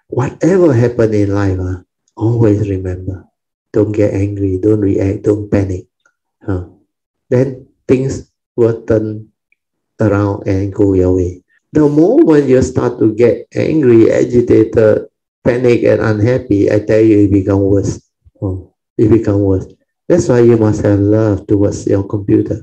Whatever happened in life, always remember, don't get angry, don't react, don't panic. Then things will turn around and go your way. The moment you start to get angry, agitated, panic, and unhappy, I tell you, it becomes worse. It becomes worse. That's why you must have love towards your computer.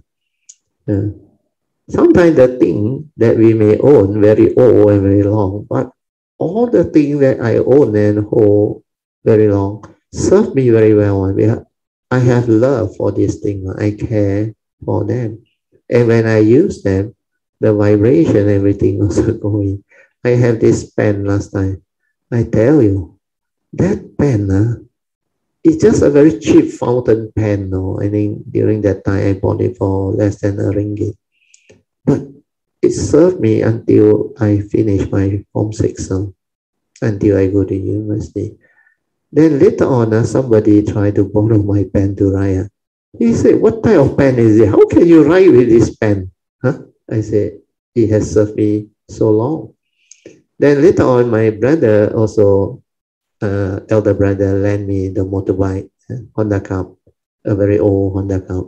Sometimes the thing that we may own very old and very long, but all the things that I own and hold very long serve me very well. I have love for this thing. I care for them. And when I use them, the vibration, everything also going. I have this pen last time. I tell you, that pen it's just a very cheap fountain pen. No? I think during that time I bought it for less than RM1. But it served me until I finished my Form 6, until I go to university. Then later on, somebody tried to borrow my pen to write. He said, what type of pen is it? How can you write with this pen? I said, it has served me so long. Then later on, my brother also, elder brother, lent me the motorbike, Honda Cup, a very old Honda Cup,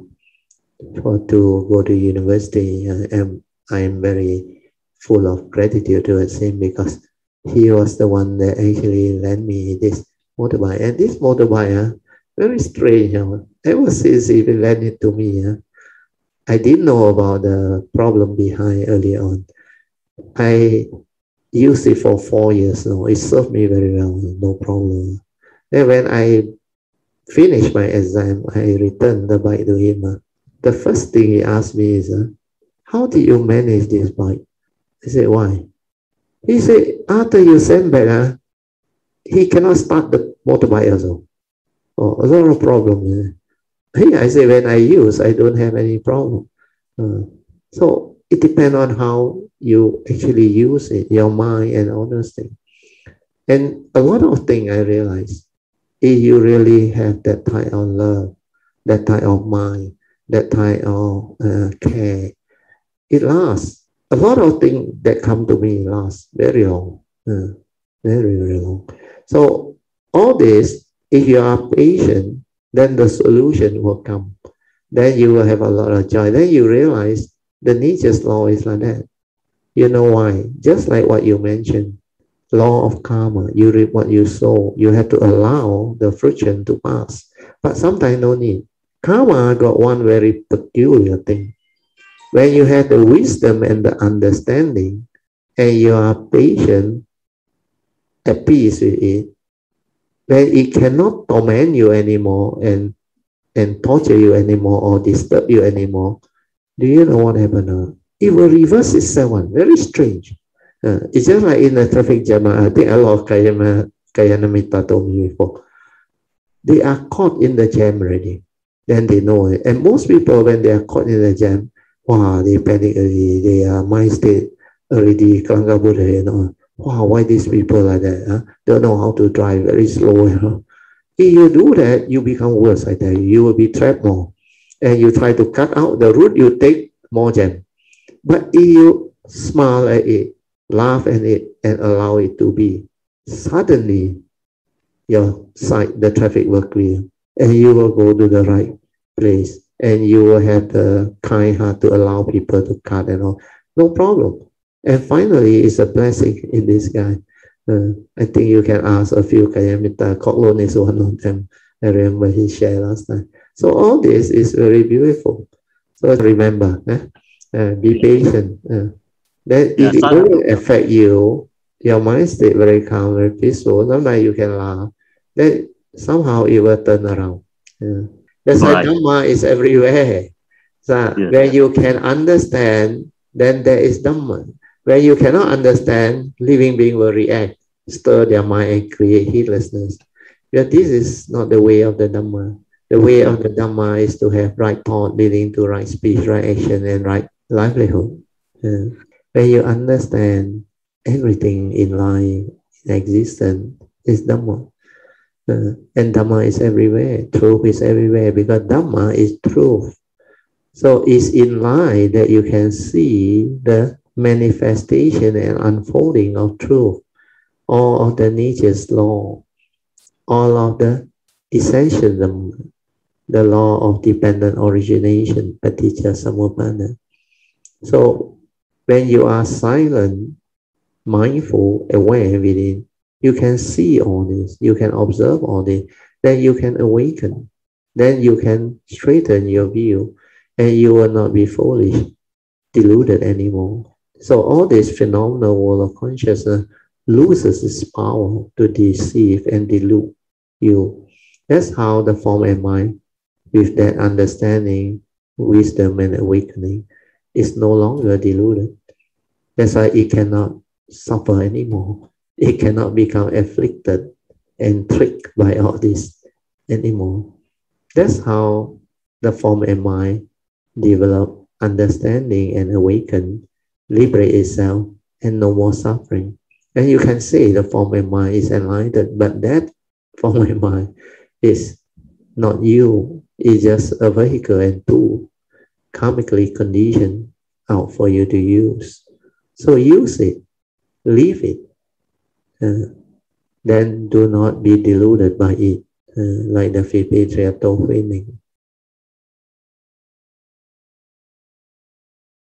to go to university. And I am very full of gratitude towards him because he was the one that actually lent me this motorbike. And this motorbike, very strange. Ever since he lent it to me, I didn't know about the problem behind early on. I used it for 4 years now. It served me very well, no problem. Then when I finished my exam, I returned the bike to him. The first thing he asked me is, how did you manage this bike? I said, why? He said, after you send back, he cannot start the motorbike also. Oh, a lot of problem. I say, when I use, I don't have any problem. So it depends on how you actually use it, your mind and all those things. And a lot of things I realized, if you really have that type of love, that type of mind, that type of care, it lasts. A lot of things that come to me last very long, very, very long. So all this, if you are patient, then the solution will come. Then you will have a lot of joy. Then you realize the nature's law is like that. You know why? Just like what you mentioned, law of karma, you reap what you sow. You have to allow the friction to pass. But sometimes no need. Karma got one very peculiar thing. When you have the wisdom and the understanding, and you are patient, at peace with it, then it cannot torment you anymore and torture you anymore or disturb you anymore. Do you know what happened? It will reverse itself. Very strange. It's just like in the traffic jam. I think a lot of Kayanamita told me before. They are caught in the jam already. Then they know it. And most people, when they are caught in the jam, wow, they panic already. Their mind state already Klangabudha, you know. Wow, why these people like that? Don't know how to drive, very slow. If you do that, you become worse, I tell you. You will be trapped more. And you try to cut out the route, you take more jam. But if you smile at it, laugh at it, and allow it to be, suddenly your side, the traffic will clear. And you will go to the right place. And you will have the kind heart to allow people to cut and all. No problem. And finally, it's a blessing in this guy. I think you can ask a few Kayamita. Koklon is one of them. I remember he shared last time. So all this is very beautiful. So remember, be patient. That if it doesn't affect you, your mind state very calm, very peaceful. Sometimes you can laugh. Then somehow it will turn around. That's why Dhamma is everywhere. So when you can understand, then there is Dhamma. When you cannot understand, living being will react, stir their mind and create heedlessness. But this is not the way of the Dhamma. The way of the Dhamma is to have right thought leading to right speech, right action, and right livelihood. When you understand everything in life, in existence, is Dhamma. And Dhamma is everywhere. Truth is everywhere because Dhamma is truth. So it's in life that you can see the manifestation and unfolding of truth. all of the nature's law, all of the essentialism, the law of dependent origination, paticca samuppada. So when you are silent, mindful, aware within, you can see all this, you can observe all this, then you can awaken, then you can straighten your view, and you will not be foolish, deluded anymore. So all this phenomenal world of consciousness loses its power to deceive and delude you. That's how the form and mind, with that understanding, wisdom, and awakening, is no longer deluded. That's why it cannot suffer anymore. It cannot become afflicted and tricked by all this anymore. That's how the form and mind develop understanding and awaken, liberate itself, and no more suffering. And you can say the form and mind is enlightened, but that form and mind is not you. It's just a vehicle and tool, karmically conditioned out for you to use. So use it, leave it, then do not be deluded by it, like the Fifth Patriarch told Huining.